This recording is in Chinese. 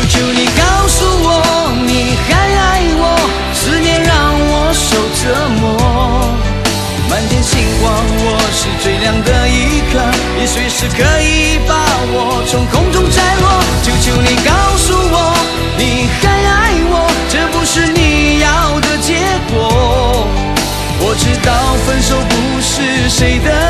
求你告诉我你还爱我，思念让我受折磨。满天星光，我是最亮的一颗，你随时可以把我从空中摘落。求求你告诉我你还爱我，这不是你要的结果。我知道分手不是谁的